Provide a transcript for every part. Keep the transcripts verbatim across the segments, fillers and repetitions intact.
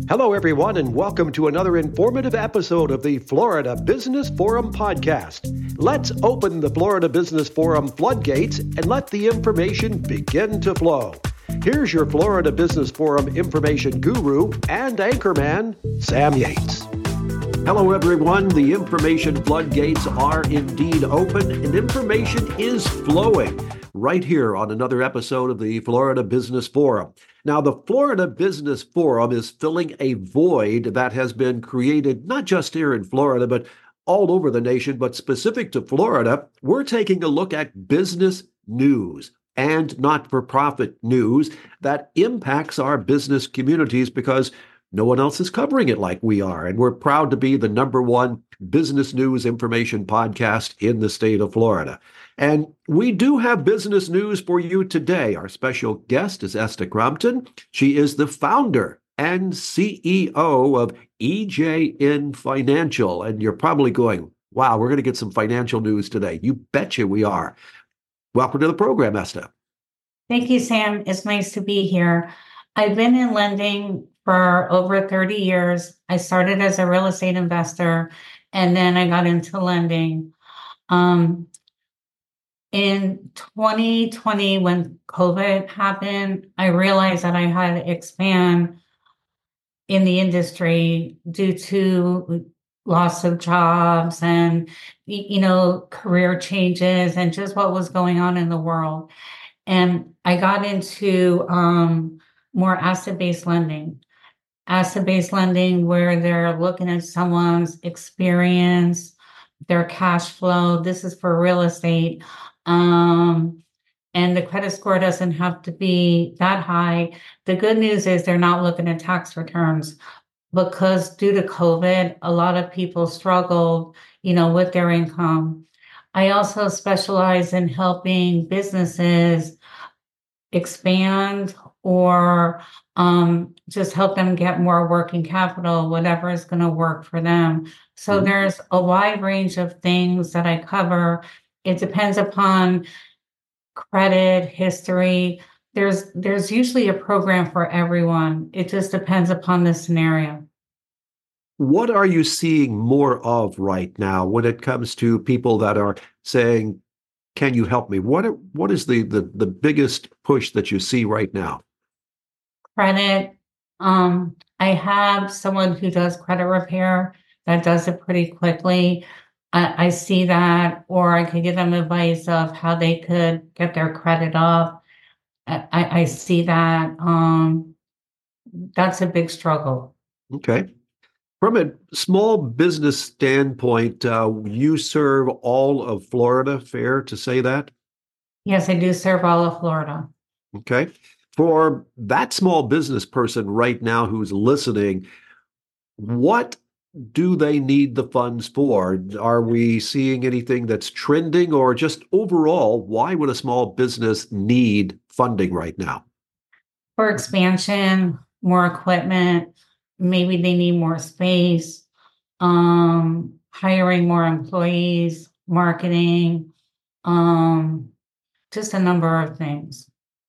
Hello, everyone, and welcome to another informative episode of the Florida Business Forum podcast. Let's open the Florida Business Forum floodgates and let the information begin to flow. Here's your Florida Business Forum information guru and anchorman, Sam Yates. Hello, everyone. The information floodgates are indeed open, and information is flowing right here on another episode of the Florida Business Forum. Now, the Florida Business Forum is filling a void that has been created not just here in Florida, but all over the nation, but specific to Florida. We're taking a look at business news and not-for-profit news that impacts our business communities because no one else is covering it like we are. And we're proud to be the number one business news information podcast in the state of Florida. And we do have business news for you today. Our special guest is Esther Crompton. She is the founder and C E O of E J N Financial. And you're probably going, wow, we're going to get some financial news today. You betcha we are. Welcome to the program, Esther. Thank you, Sam. It's nice to be here. I've been in lending for over thirty years. I started as a real estate investor, and then I got into lending. Um, in twenty twenty, when COVID happened, I realized that I had to expand in the industry due to loss of jobs and, you know, career changes and just what was going on in the world. And I got into um, more asset-based lending. Asset-based lending where they're looking at someone's experience, their cash flow. This is for real estate. Um, and the credit score doesn't have to be that high. The good news is they're not looking at tax returns because due to COVID, a lot of people struggled, you know, with their income. I also specialize in helping businesses expand or um, just help them get more working capital, whatever is going to work for them. So mm-hmm. There's a wide range of things that I cover. It depends upon credit, history. There's there's usually a program for everyone. It just depends upon the scenario. What are you seeing more of right now when it comes to people that are saying, can you help me? What are, what is the, the, the biggest push that you see right now? Credit. Um, I have someone who does credit repair that does it pretty quickly. I, I see that, or I could give them advice of how they could get their credit up. I, I see that. Um, that's a big struggle. Okay. From a small business standpoint, uh, you serve all of Florida, fair to say that? Yes, I do serve all of Florida. Okay. For that small business person right now who's listening, what do they need the funds for? Are we seeing anything that's trending, or just overall, why would a small business need funding right now? For expansion, more equipment, maybe they need more space, um, hiring more employees, marketing, um, just a number of things.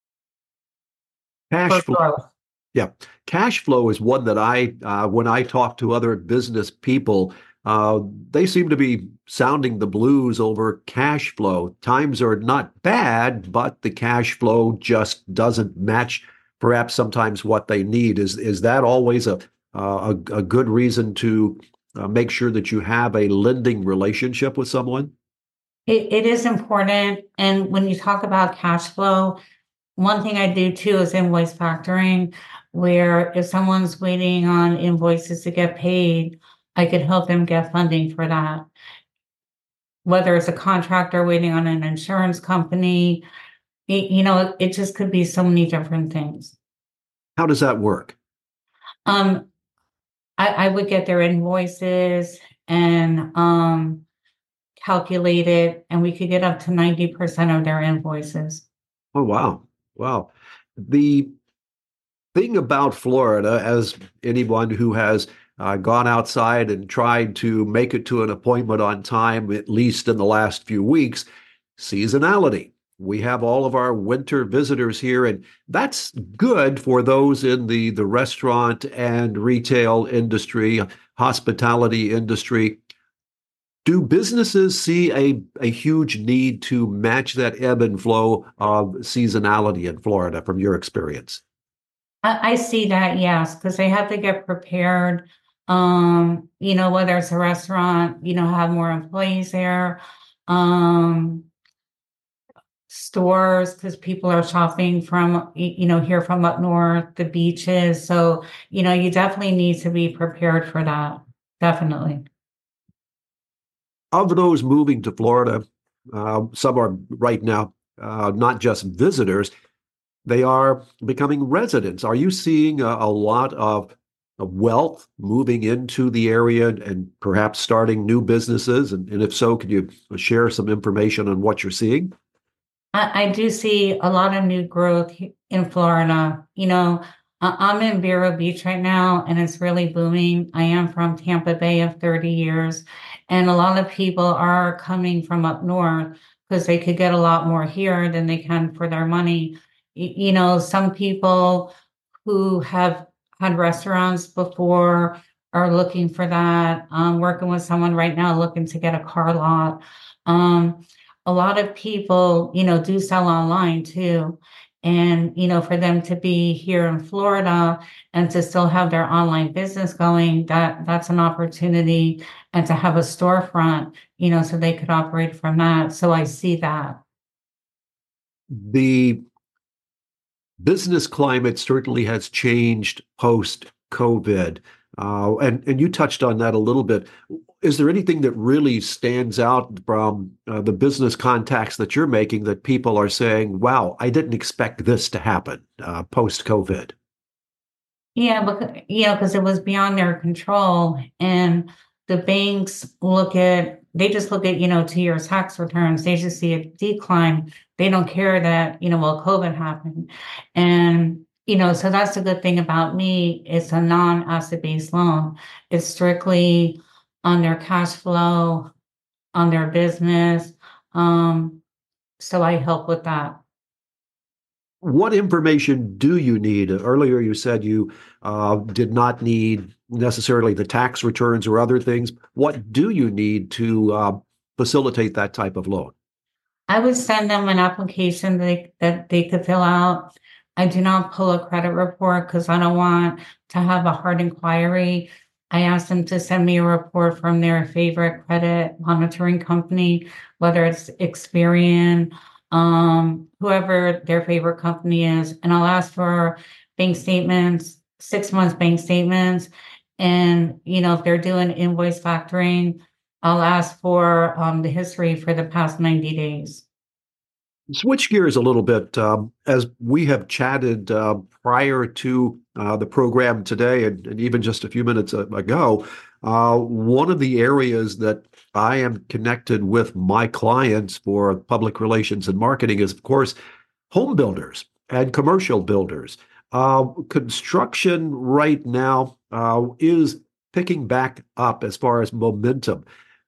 Cash flow. Yeah. Cash flow is one that I, uh, when I talk to other business people, uh, they seem to be sounding the blues over cash flow. Times are not bad, but the cash flow just doesn't match perhaps sometimes what they need. Is, is that always a, uh, a, a good reason to uh, make sure that you have a lending relationship with someone? It, it is important. And when you talk about cash flow, one thing I do too is invoice factoring, where if someone's waiting on invoices to get paid, I could help them get funding for that. Whether it's a contractor waiting on an insurance company, it, you know, it just could be so many different things. How does that work? Um, I, I would get their invoices and um, calculate it, and we could get up to ninety percent of their invoices. Oh, wow. Wow. The thing about Florida, as anyone who has uh, gone outside and tried to make it to an appointment on time, at least in the last few weeks, seasonality. we have all of our winter visitors here, and that's good for those in the, the restaurant and retail industry, hospitality industry. Do businesses see a, a huge need to match that ebb and flow of seasonality in Florida from your experience? I, I see that, yes, because they have to get prepared. Um, you know, whether it's a restaurant, you know, have more employees there. Um, Stores because people are shopping from you know here from up north, the beaches, so you know you definitely need to be prepared for that, definitely. Of those moving to Florida, uh, some are right now uh, not just visitors, they are becoming residents. Are you seeing a, a lot of, of wealth moving into the area and perhaps starting new businesses? And, and if so, could you share some information on what you're seeing? I, I do see a lot of new growth in Florida. You know, I- I'm in Vero Beach right now, and it's really booming. I am from Tampa Bay of thirty years, and a lot of people are coming from up north because they could get a lot more here than they can for their money. Y- You know, some people who have had restaurants before are looking for that. I'm working with someone right now looking to get a car lot. Um, a lot of people, you know, do sell online too. And, you know, for them to be here in Florida and to still have their online business going, that that's an opportunity, and to have a storefront, you know, so they could operate from that. So I see that. The business climate certainly has changed post COVID. Uh, and, and you touched on that a little bit. Is there anything that really stands out from uh, the business contacts that you're making that people are saying, wow, I didn't expect this to happen uh, post COVID? Yeah, because you know, because it was beyond their control. And the banks look at, they just look at, you know, two year tax returns. They just see a decline. They don't care that, you know, well, COVID happened. And, you know, so that's the good thing about me. It's a non-asset based loan. It's strictly on their cash flow, on their business. Um, so I help with that. What information do you need? Earlier, you said you uh, did not need necessarily the tax returns or other things. What do you need to uh, facilitate that type of loan? I would send them an application that they, that they could fill out. I do not pull a credit report because I don't want to have a hard inquiry. I ask them to send me a report from their favorite credit monitoring company, whether it's Experian, um, whoever their favorite company is, and I'll ask for bank statements, six months bank statements, and you know if they're doing invoice factoring, I'll ask for um, the history for the past ninety days. Switch gears a little bit. Um, as we have chatted uh, prior to uh, the program today, and, and even just a few minutes ago, uh, one of the areas that I am connected with my clients for public relations and marketing is, of course, home builders and commercial builders. Uh, construction right now uh, is picking back up as far as momentum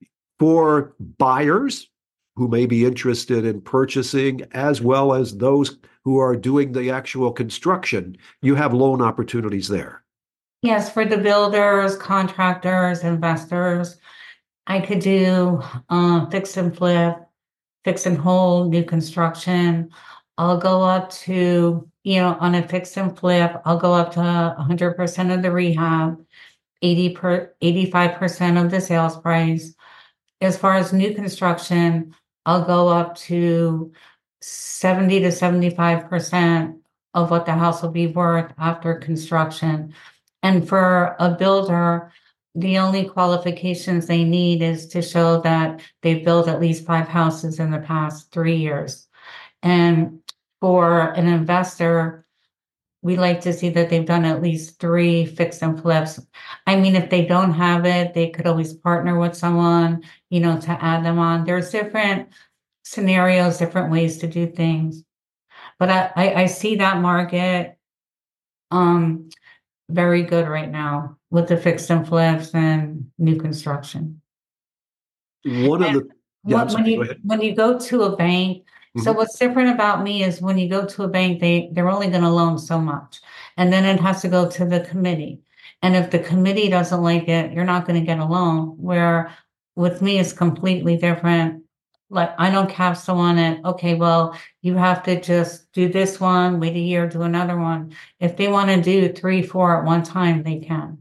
for buyers who may be interested in purchasing, as well as those who are doing the actual construction. You have loan opportunities there. Yes, for the builders, contractors, investors, I could do uh, fix and flip, fix and hold, new construction. I'll go up to, you know, on a fix and flip, I'll go up to one hundred percent of the rehab, eighty per eighty-five percent of the sales price. As far as new construction, I'll go up to seventy to seventy-five percent of what the house will be worth after construction. And for a builder, the only qualifications they need is to show that they've built at least five houses in the past three years. And for an investor, we like to see that they've done at least three fix and flips. I mean, if they don't have it, they could always partner with someone, you know, to add them on. There's different scenarios, different ways to do things. But I, I, I see that market um very good right now with the fix and flips and new construction. One of And the, yeah, I'm when when sorry, go you ahead. when you go to a bank, So Mhm. what's different about me is when you go to a bank, they they're only going to loan so much. And then it has to go to the committee. And if the committee doesn't like it, you're not going to get a loan. Where with me it's completely different. Like I don't cap someone at, okay, well, you have to just do this one, wait a year, do another one. If they want to do three, four at one time, they can.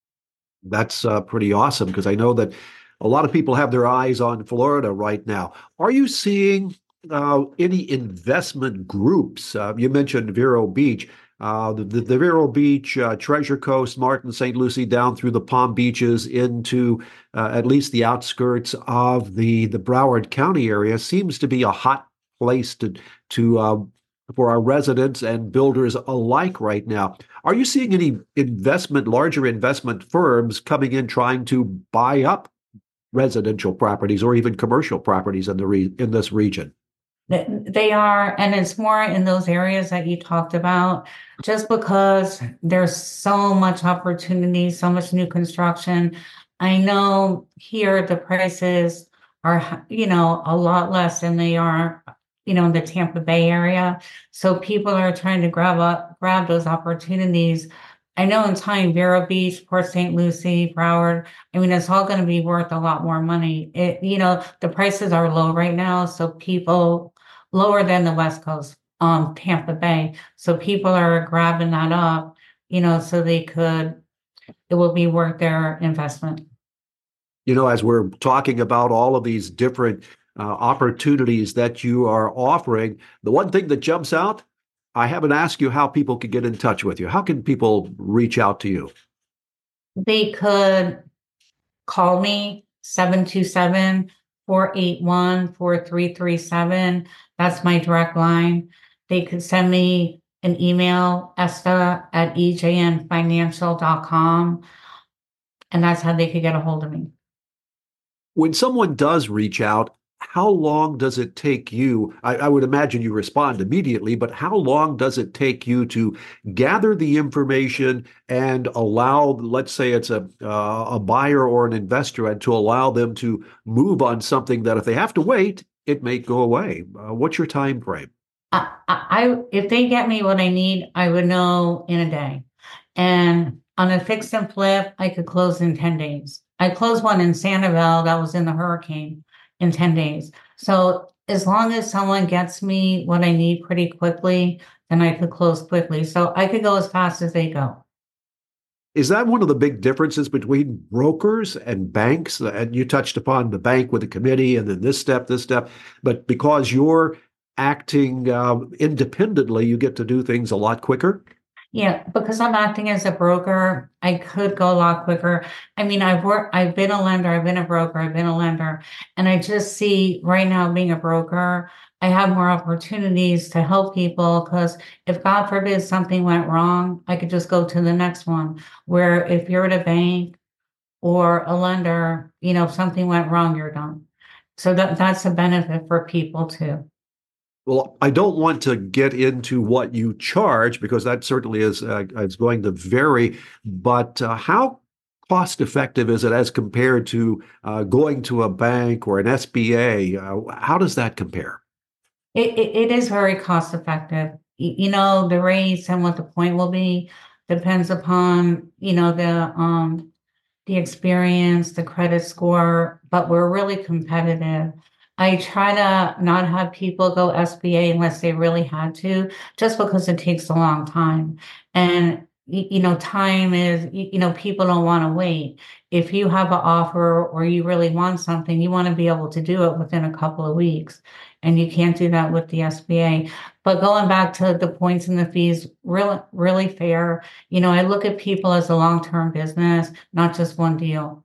That's uh, pretty awesome because I know that a lot of people have their eyes on Florida right now. Are you seeing uh, any investment groups? Uh, you mentioned Vero Beach, uh, the, the, the Vero Beach, uh, Treasure Coast, Martin, Saint Lucie, down through the Palm Beaches into uh, at least the outskirts of the the Broward County area seems to be a hot place to to uh, for our residents and builders alike right now. Are you seeing any investment, larger investment firms coming in trying to buy up residential properties or even commercial properties in the re in this region? Th- They are, and it's more in those areas that you talked about, just because there's so much opportunity, so much new construction. I know here the prices are, you know, a lot less than they are, you know, in the Tampa Bay area. So people are trying to grab up, grab those opportunities. I know in time, Vero Beach, Port Saint Lucie, Broward, I mean, it's all going to be worth a lot more money. It, you know, the prices are low right now, so people lower than the West Coast, um, Tampa Bay. So people are grabbing that up, you know, so they could, it will be worth their investment. You know, as we're talking about all of these different uh, opportunities that you are offering, the one thing that jumps out, I haven't asked you how people can get in touch with you. How can people reach out to you? They could call me seven two seven, four eight one, four three three seven. That's my direct line. They could send me an email, Esta at E J N financial dot com, and that's how they could get a hold of me. When someone does reach out, how long does it take you? I, I would imagine you respond immediately, but how long does it take you to gather the information and allow, let's say it's a uh, a buyer or an investor, and to allow them to move on something that if they have to wait, it may go away. Uh, what's your time frame? I, I, if they get me what I need, I would know in a day. And on a fix and flip, I could close in ten days. I closed one in Sanibel that was in the hurricane in ten days. So as long as someone gets me what I need pretty quickly, then I could close quickly. So I could go as fast as they go. Is that one of the big differences between brokers and banks? And you touched upon the bank with the committee and then this step, this step. But because you're acting um, independently, you get to do things a lot quicker. Yeah, because I'm acting as a broker, I could go a lot quicker. I mean, I've worked, I've been a lender, I've been a broker, I've been a lender, and I just see right now being a broker, I have more opportunities to help people because if God forbid something went wrong, I could just go to the next one. Where if you're at a bank or a lender, you know, if something went wrong, you're done. So that that's a benefit for people too. Well, I don't want to get into what you charge because that certainly is uh, is going to vary. But uh, how cost effective is it as compared to uh, going to a bank or an S B A? Uh, how does that compare? It, it, it is very cost effective. Y- You know, the rates and what the point will be depends upon, you know, the um the experience, the credit score, but we're really competitive. I try to not have people go S B A unless they really had to, just because it takes a long time. And y- you know, time is, y- you know, people don't want to wait. If you have an offer or you really want something, you want to be able to do it within a couple of weeks. And you can't do that with the S B A. But going back to the points and the fees, really, really fair. You know, I look at people as a long-term business, not just one deal.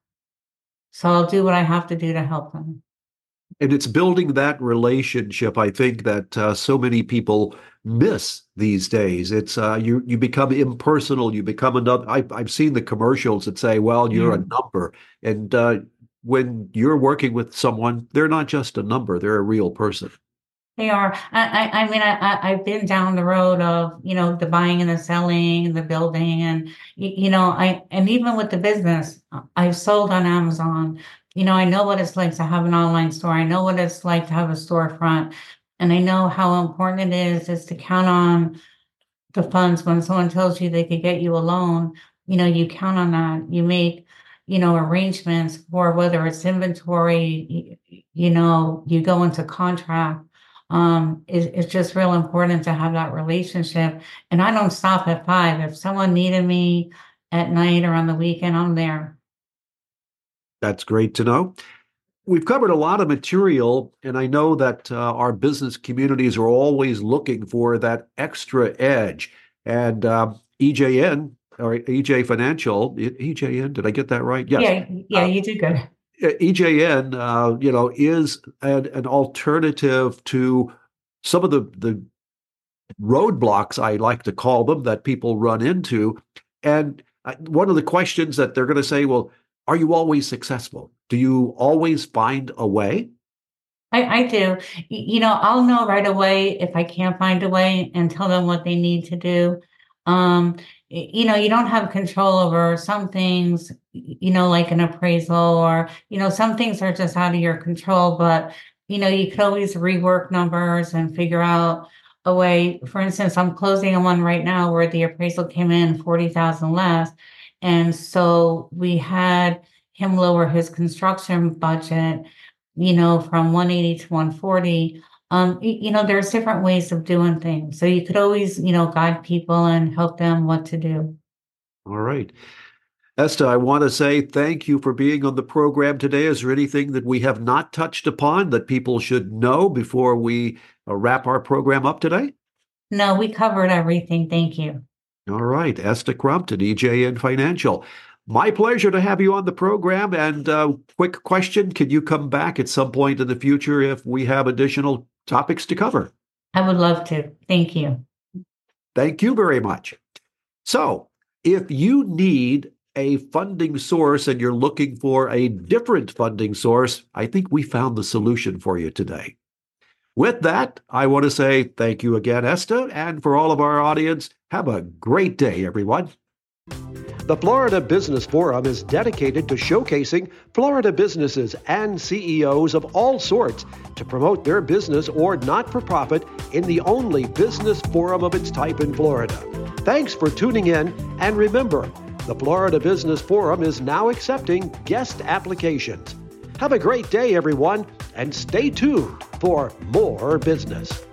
So I'll do what I have to do to help them. And it's building that relationship, I think, that uh, so many people miss these days. It's uh, you you become impersonal. You become another. I've I've seen the commercials that say, "Well, you're a Yeah, number," and uh, when you're working with someone, they're not just a number; they're a real person. they are. I, I, I mean, I, I, I've been down the road of, you know, the buying and the selling and the building and, y- you know, I, and even with the business, uh, I've sold on Amazon. You know, I know what it's like to have an online store. I know what it's like to have a storefront. And I know how important it is, is to count on the funds when someone tells you they could get you a loan. You know, you count on that. You make, you know, arrangements for whether it's inventory, you, you know, you go into contract. Um, it, it's just real important to have that relationship. And I don't stop at five. If someone needed me at night or on the weekend, I'm there. That's great to know. We've covered a lot of material, and I know that uh, our business communities are always looking for that extra edge. And uh, E J N, or E J Financial, E J N, did I get that right? Yes. Yeah, yeah, Uh, you did good. E J N, uh, you know, is an, an alternative to some of the, the roadblocks, I like to call them, that people run into. And uh, one of the questions that they're going to say, well, are you always successful? Do you always find a way? I, I do. Y- You know, I'll know right away if I can't find a way and tell them what they need to do. Um, y- you know, you don't have control over some things, y- you know, like an appraisal or, you know, some things are just out of your control, but, you know, you could always rework numbers and figure out a way. For instance, I'm closing on one right now where the appraisal came in forty thousand less. And so we had him lower his construction budget, you know, from one eighty to one forty. Um, y- you know, there's different ways of doing things. So you could always, you know, guide people and help them what to do. All right. Esta, I want to say thank you for being on the program today. Is there anything that we have not touched upon that people should know before we uh, wrap our program up today? No, we covered everything. Thank you. All right. Esta Crumpton, E J N Financial. My pleasure to have you on the program. And uh, quick question, can you come back at some point in the future if we have additional topics to cover? I would love to. Thank you. Thank you very much. So, if you need a funding source and you're looking for a different funding source, I think we found the solution for you today. With that, I want to say thank you again, Esta, and for all of our audience, have a great day, everyone. The Florida Business Forum is dedicated to showcasing Florida businesses and C E Os of all sorts to promote their business or not-for-profit in the only business forum of its type in Florida. Thanks for tuning in, and remember, the Florida Business Forum is now accepting guest applications. Have a great day, everyone, and stay tuned for more business.